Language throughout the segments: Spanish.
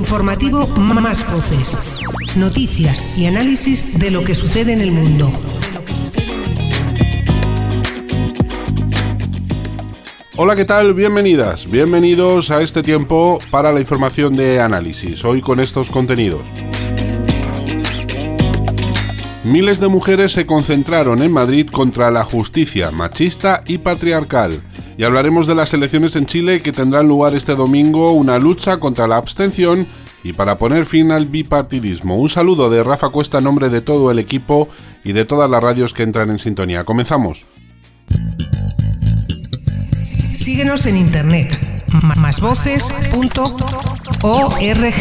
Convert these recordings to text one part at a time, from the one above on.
informativo Más Voces. Noticias y análisis de lo que sucede en el mundo. Hola, ¿qué tal? Bienvenidas, bienvenidos a este tiempo para la información de análisis, hoy con estos contenidos. Miles de mujeres se concentraron en Madrid contra la justicia machista y patriarcal. Y hablaremos de las elecciones en Chile que tendrán lugar este domingo, una lucha contra la abstención y para poner fin al bipartidismo. Un saludo de Rafa Cuesta en nombre de todo el equipo y de todas las radios que entran en sintonía. Comenzamos. Síguenos en internet, másvoces.org.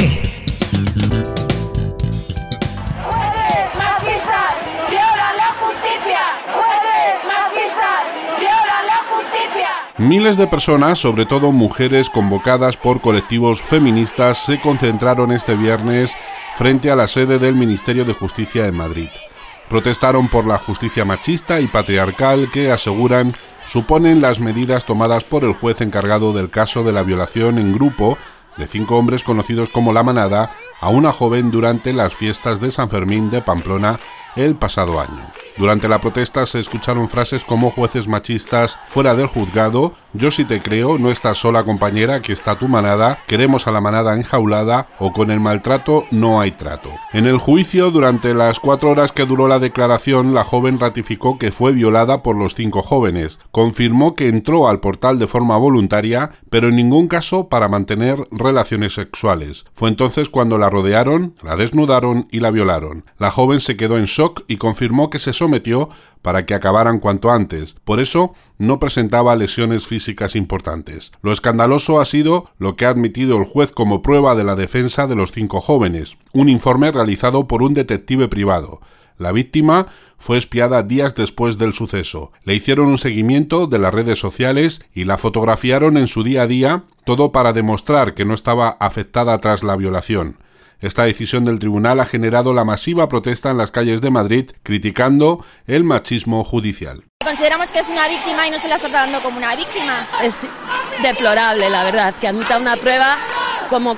Miles de personas, sobre todo mujeres convocadas por colectivos feministas, se concentraron este viernes frente a la sede del Ministerio de Justicia en Madrid. Protestaron por la justicia machista y patriarcal que, aseguran, suponen las medidas tomadas por el juez encargado del caso de la violación en grupo de 5 hombres conocidos como La Manada a una joven durante las fiestas de San Fermín de Pamplona el pasado año. Durante la protesta se escucharon frases como jueces machistas fuera del juzgado, yo sí te creo, no estás sola compañera, aquí está tu manada, queremos a la manada enjaulada o con el maltrato no hay trato. En el juicio, durante las 4 horas que duró la declaración, la joven ratificó que fue violada por los 5 jóvenes, confirmó que entró al portal de forma voluntaria, pero en ningún caso para mantener relaciones sexuales. Fue entonces cuando la rodearon, la desnudaron y la violaron. La joven se quedó en shock y confirmó que se sometió para que acabaran cuanto antes. Por eso no presentaba lesiones físicas importantes. Lo escandaloso ha sido lo que ha admitido el juez como prueba de la defensa de los 5 jóvenes, un informe realizado por un detective privado. La víctima fue espiada días después del suceso. Le hicieron un seguimiento de las redes sociales y la fotografiaron en su día a día, todo para demostrar que no estaba afectada tras la violación. Esta decisión del tribunal ha generado la masiva protesta en las calles de Madrid, criticando el machismo judicial. Consideramos que es una víctima y no se la está tratando como una víctima. Es deplorable, la verdad, que admita una prueba como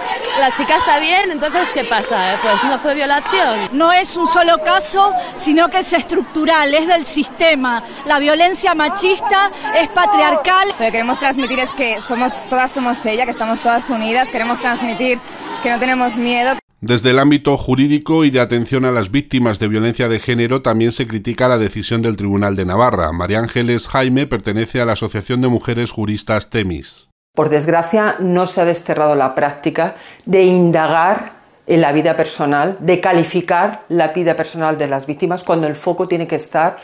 la chica está bien, entonces ¿qué pasa? Pues no fue violación. No es un solo caso, sino que es estructural, es del sistema. La violencia machista es patriarcal. Lo que queremos transmitir es que todas somos ella, que estamos todas unidas, queremos transmitir que no tenemos miedo. Desde el ámbito jurídico y de atención a las víctimas de violencia de género también se critica la decisión del Tribunal de Navarra. María Ángeles Jaime pertenece a la Asociación de Mujeres Juristas Temis. Por desgracia, no se ha desterrado la práctica de indagar en la vida personal, de calificar la vida personal de las víctimas, cuando el foco tiene que estar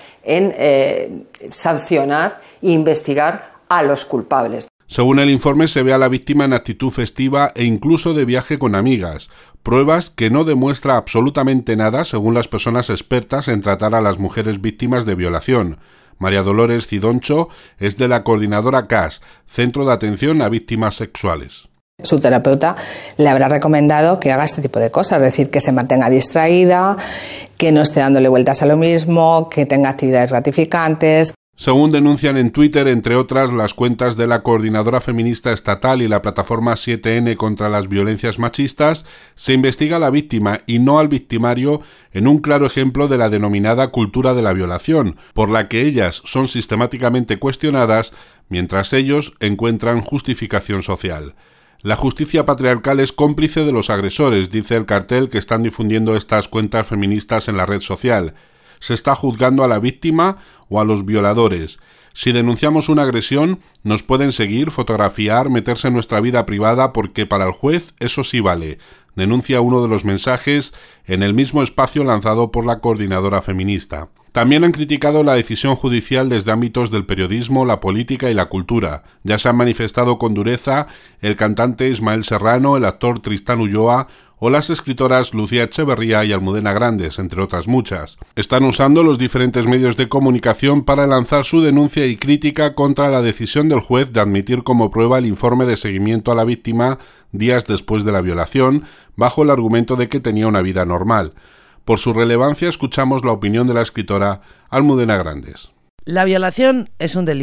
en sancionar e investigar a los culpables. Según el informe, se ve a la víctima en actitud festiva e incluso de viaje con amigas, pruebas que no demuestra absolutamente nada según las personas expertas en tratar a las mujeres víctimas de violación. María Dolores Cidoncho es de la coordinadora CAS, Centro de Atención a Víctimas Sexuales. Su terapeuta le habrá recomendado que haga este tipo de cosas, es decir, que se mantenga distraída, que no esté dándole vueltas a lo mismo, que tenga actividades gratificantes. Según denuncian en Twitter, entre otras, las cuentas de la Coordinadora Feminista Estatal y la plataforma 7N contra las violencias machistas, se investiga a la víctima y no al victimario en un claro ejemplo de la denominada cultura de la violación, por la que ellas son sistemáticamente cuestionadas mientras ellos encuentran justificación social. La justicia patriarcal es cómplice de los agresores, dice el cartel que están difundiendo estas cuentas feministas en la red social. Se está juzgando a la víctima o a los violadores. Si denunciamos una agresión, nos pueden seguir, fotografiar, meterse en nuestra vida privada porque para el juez eso sí vale, denuncia uno de los mensajes en el mismo espacio lanzado por la coordinadora feminista. También han criticado la decisión judicial desde ámbitos del periodismo, la política y la cultura. Ya se han manifestado con dureza el cantante Ismael Serrano, el actor Tristán Ulloa o las escritoras Lucía Echeverría y Almudena Grandes, entre otras muchas. Están usando los diferentes medios de comunicación para lanzar su denuncia y crítica contra la decisión del juez de admitir como prueba el informe de seguimiento a la víctima días después de la violación, bajo el argumento de que tenía una vida normal. Por su relevancia, escuchamos la opinión de la escritora Almudena Grandes. La violación es un delito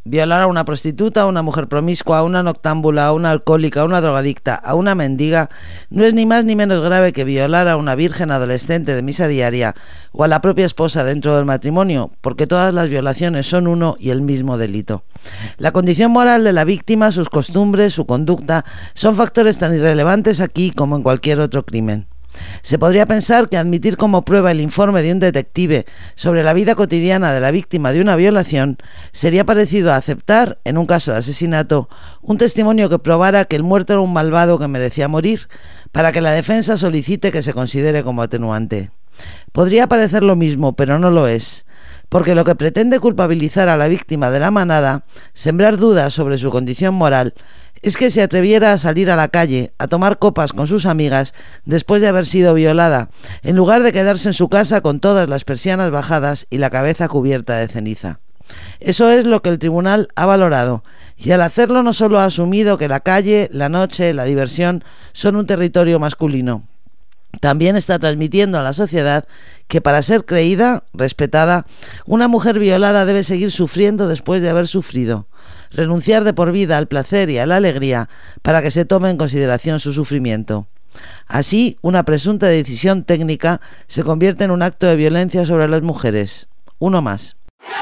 Violar a una prostituta, a una mujer promiscua, a una noctámbula, a una alcohólica, a una drogadicta, a una mendiga, no es ni más ni menos grave que violar a una virgen adolescente de misa diaria o a la propia esposa dentro del matrimonio, porque todas las violaciones son uno y el mismo delito. La condición moral de la víctima, sus costumbres, su conducta, son factores tan irrelevantes aquí como en cualquier otro crimen. Se podría pensar que admitir como prueba el informe de un detective sobre la vida cotidiana de la víctima de una violación sería parecido a aceptar, en un caso de asesinato, un testimonio que probara que el muerto era un malvado que merecía morir, para que la defensa solicite que se considere como atenuante. Podría parecer lo mismo, pero no lo es, porque lo que pretende culpabilizar a la víctima de la manada, sembrar dudas sobre su condición moral, es que se atreviera a salir a la calle, a tomar copas con sus amigas después de haber sido violada, en lugar de quedarse en su casa con todas las persianas bajadas y la cabeza cubierta de ceniza. Eso es lo que el tribunal ha valorado, y al hacerlo no solo ha asumido que la calle, la noche, la diversión son un territorio masculino, también está transmitiendo a la sociedad que para ser creída, respetada, una mujer violada debe seguir sufriendo después de haber sufrido, renunciar de por vida al placer y a la alegría para que se tome en consideración su sufrimiento. Así, una presunta decisión técnica se convierte en un acto de violencia sobre las mujeres. Uno más.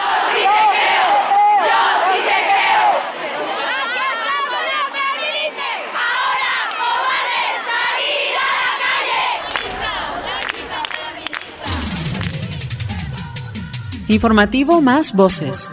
Informativo Más Voces.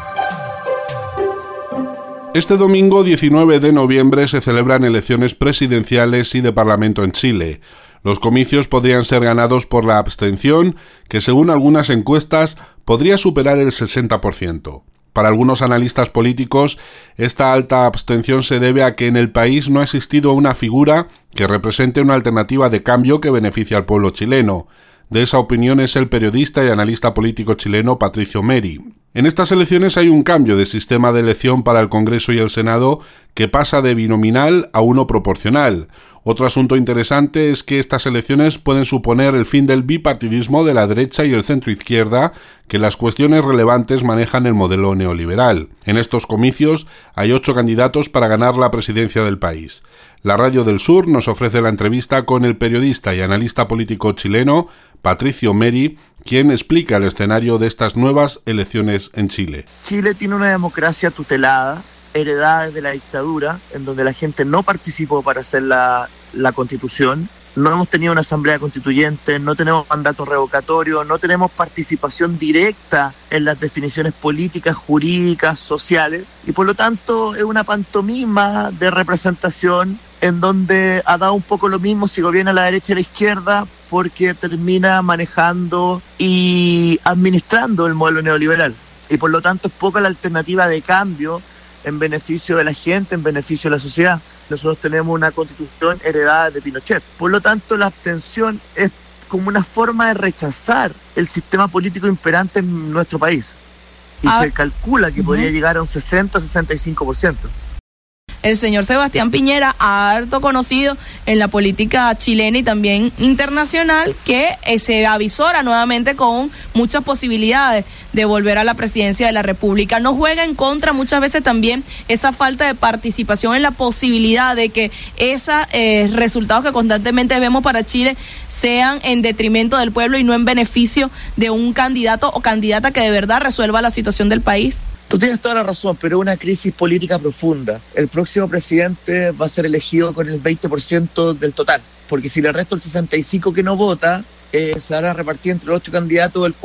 Este domingo 19 de noviembre se celebran elecciones presidenciales y de Parlamento en Chile. Los comicios podrían ser ganados por la abstención, que según algunas encuestas podría superar el 60%. Para algunos analistas políticos, esta alta abstención se debe a que en el país no ha existido una figura que represente una alternativa de cambio que beneficie al pueblo chileno. De esa opinión es el periodista y analista político chileno Patricio Meri. En estas elecciones hay un cambio de sistema de elección para el Congreso y el Senado que pasa de binominal a uno proporcional. Otro asunto interesante es que estas elecciones pueden suponer el fin del bipartidismo de la derecha y el centro-izquierda, que en las cuestiones relevantes manejan el modelo neoliberal. En estos comicios hay 8 candidatos para ganar la presidencia del país. La Radio del Sur nos ofrece la entrevista con el periodista y analista político chileno Patricio Meri, quien explica el escenario de estas nuevas elecciones en Chile. Chile tiene una democracia tutelada, heredada desde la dictadura, en donde la gente no participó para hacer la constitución. No hemos tenido una asamblea constituyente, no tenemos mandato revocatorio, no tenemos participación directa en las definiciones políticas, jurídicas, sociales, y por lo tanto es una pantomima de representación en donde ha dado un poco lo mismo si gobierna la derecha o la izquierda, porque termina manejando y administrando el modelo neoliberal. Y por lo tanto es poca la alternativa de cambio en beneficio de la gente, en beneficio de la sociedad. Nosotros tenemos una constitución heredada de Pinochet. Por lo tanto, la abstención es como una forma de rechazar el sistema político imperante en nuestro país. Y se calcula que podría llegar a un 60-65%. El señor Sebastián Piñera, harto conocido en la política chilena y también internacional, que se avisora nuevamente con muchas posibilidades de volver a la presidencia de la República. No juega en contra muchas veces también esa falta de participación en la posibilidad de que esos resultados que constantemente vemos para Chile sean en detrimento del pueblo y no en beneficio de un candidato o candidata que de verdad resuelva la situación del país. Tú tienes toda la razón, pero es una crisis política profunda. El próximo presidente va a ser elegido con el 20% del total, porque si le resto el 65% que no vota, se van a repartir entre los 8 candidatos el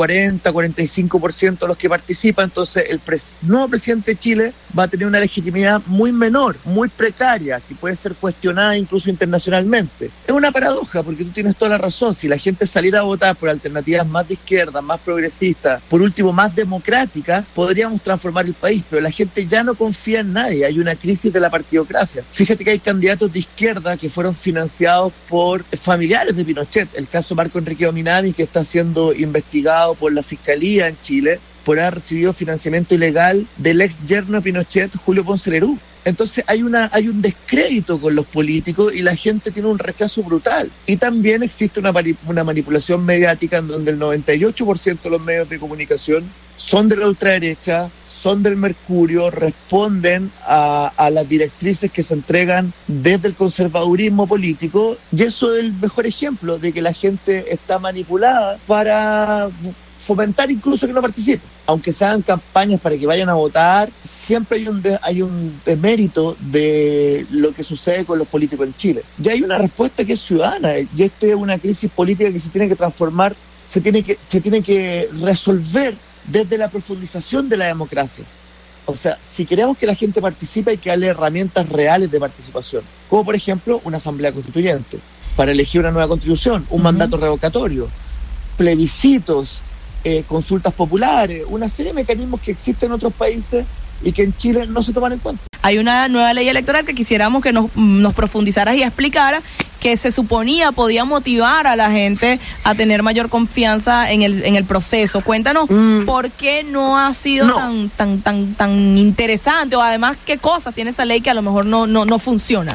40-45% de los que participan. Entonces el nuevo presidente de Chile va a tener una legitimidad muy menor, muy precaria, que puede ser cuestionada incluso internacionalmente. Es una paradoja, porque tú tienes toda la razón. Si la gente saliera a votar por alternativas más de izquierda, más progresistas, por último más democráticas, podríamos transformar el país, pero la gente ya no confía en nadie. Hay una crisis de la partidocracia. Fíjate que hay candidatos de izquierda que fueron financiados por familiares de Pinochet. El caso Marco Enrique Ominami, que está siendo investigado por la Fiscalía en Chile por haber recibido financiamiento ilegal del ex yerno de Pinochet, Julio Ponce Lerú. Entonces hay un descrédito con los políticos y la gente tiene un rechazo brutal. Y también existe una manipulación mediática en donde el 98% de los medios de comunicación son de la ultraderecha, son del Mercurio, responden a las directrices que se entregan desde el conservadurismo político, y eso es el mejor ejemplo de que la gente está manipulada para fomentar incluso que no participen. Aunque se hagan campañas para que vayan a votar, siempre hay un demérito de lo que sucede con los políticos en Chile. Y hay una respuesta que es ciudadana, y esta es una crisis política que se tiene que transformar, se tiene que resolver desde la profundización de la democracia. O sea, si queremos que la gente participe, hay que darle herramientas reales de participación, como por ejemplo una asamblea constituyente, para elegir una nueva constitución, un mandato revocatorio, plebiscitos, consultas populares, una serie de mecanismos que existen en otros países y que en Chile no se toman en cuenta. Hay una nueva ley electoral que quisiéramos que nos profundizaras y explicara, que se suponía podía motivar a la gente a tener mayor confianza en el proceso. Cuéntanos por qué no ha sido tan interesante, o además qué cosas tiene esa ley que a lo mejor no funciona.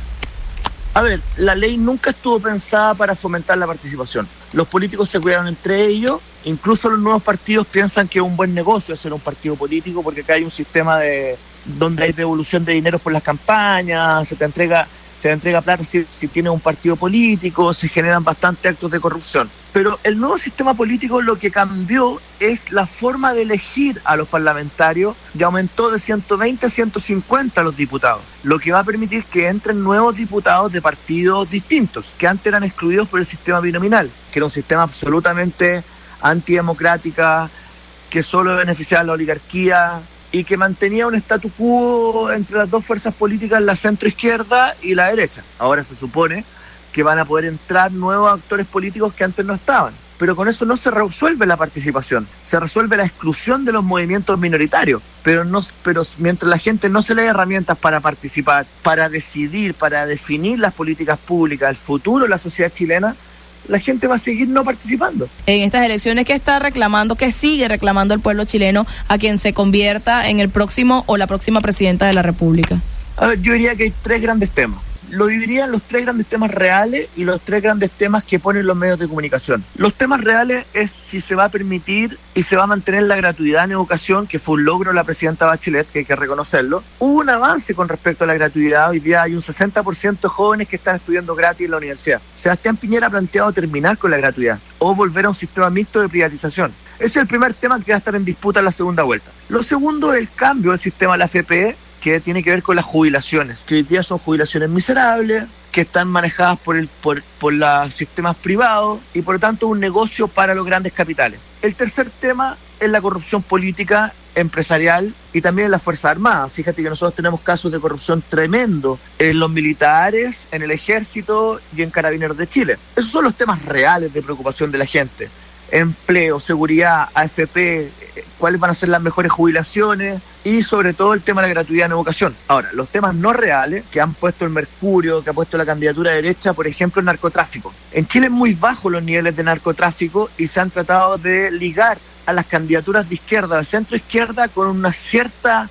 A ver, la ley nunca estuvo pensada para fomentar la participación. Los políticos se cuidaron entre ellos, incluso los nuevos partidos piensan que es un buen negocio hacer un partido político, porque acá hay un sistema donde hay devolución de dinero por las campañas, se te entrega plata si tienes un partido político, se generan bastantes actos de corrupción. Pero el nuevo sistema político lo que cambió es la forma de elegir a los parlamentarios, y aumentó de 120 a 150 los diputados, lo que va a permitir que entren nuevos diputados de partidos distintos, que antes eran excluidos por el sistema binominal, que era un sistema absolutamente antidemocrática, que solo beneficiaba a la oligarquía y que mantenía un statu quo entre las dos fuerzas políticas, la centroizquierda y la derecha. Ahora se supone que van a poder entrar nuevos actores políticos que antes no estaban. Pero con eso no se resuelve la participación, se resuelve la exclusión de los movimientos minoritarios. Pero mientras la gente no se le dé herramientas para participar, para decidir, para definir las políticas públicas, el futuro de la sociedad chilena, la gente va a seguir no participando. En estas elecciones, ¿qué sigue reclamando el pueblo chileno a quien se convierta en el próximo o la próxima presidenta de la República? A ver, yo diría que hay tres grandes temas. Lo dividiría en los tres grandes temas reales y los tres grandes temas que ponen los medios de comunicación. Los temas reales es si se va a permitir y se va a mantener la gratuidad en educación, que fue un logro de la presidenta Bachelet, que hay que reconocerlo. Hubo un avance con respecto a la gratuidad. Hoy día hay un 60% de jóvenes que están estudiando gratis en la universidad. Sebastián Piñera ha planteado terminar con la gratuidad o volver a un sistema mixto de privatización. Ese es el primer tema que va a estar en disputa en la segunda vuelta. Lo segundo es el cambio del sistema de la AFP, que tiene que ver con las jubilaciones, que hoy día son jubilaciones miserables, que están manejadas por los sistemas privados y por lo tanto un negocio para los grandes capitales. El tercer tema es la corrupción política, empresarial y también en las Fuerzas Armadas. Fíjate que nosotros tenemos casos de corrupción tremendo en los militares, en el Ejército y en Carabineros de Chile. Esos son los temas reales de preocupación de la gente. Empleo, seguridad, AFP, cuáles van a ser las mejores jubilaciones y sobre todo el tema de la gratuidad en educación. Ahora, los temas no reales que han puesto el Mercurio, que ha puesto la candidatura derecha, por ejemplo, el narcotráfico. En Chile es muy bajo los niveles de narcotráfico y se han tratado de ligar a las candidaturas de izquierda, de centro izquierda, con una cierta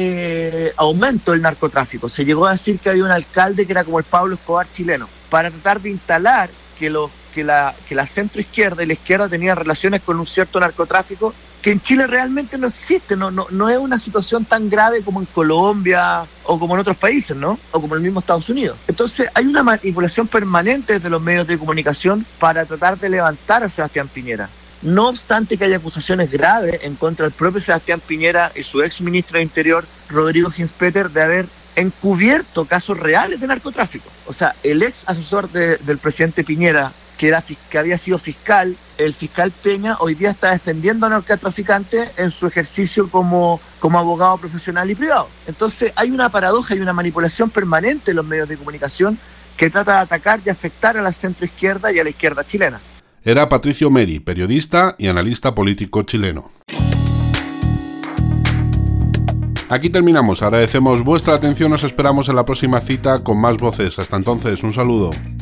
aumento del narcotráfico. Se llegó a decir que había un alcalde que era como el Pablo Escobar chileno, para tratar de instalar que la centro izquierda y la izquierda tenían relaciones con un cierto narcotráfico que en Chile realmente no existe, no es una situación tan grave como en Colombia o como en otros países, ¿no? O como en el mismo Estados Unidos. Entonces hay una manipulación permanente de los medios de comunicación para tratar de levantar a Sebastián Piñera. No obstante que haya acusaciones graves en contra del propio Sebastián Piñera y su ex ministro de Interior, Rodrigo Ginspeter, de haber encubierto casos reales de narcotráfico. O sea, el ex asesor del presidente Piñera, que había sido fiscal, el fiscal Peña, hoy día está defendiendo a narcotraficantes en su ejercicio como abogado profesional y privado. Entonces hay una paradoja y una manipulación permanente en los medios de comunicación que trata de atacar y afectar a la centroizquierda y a la izquierda chilena. Era Patricio Meri, periodista y analista político chileno. Aquí terminamos, agradecemos vuestra atención, os esperamos en la próxima cita con más voces. Hasta entonces, un saludo.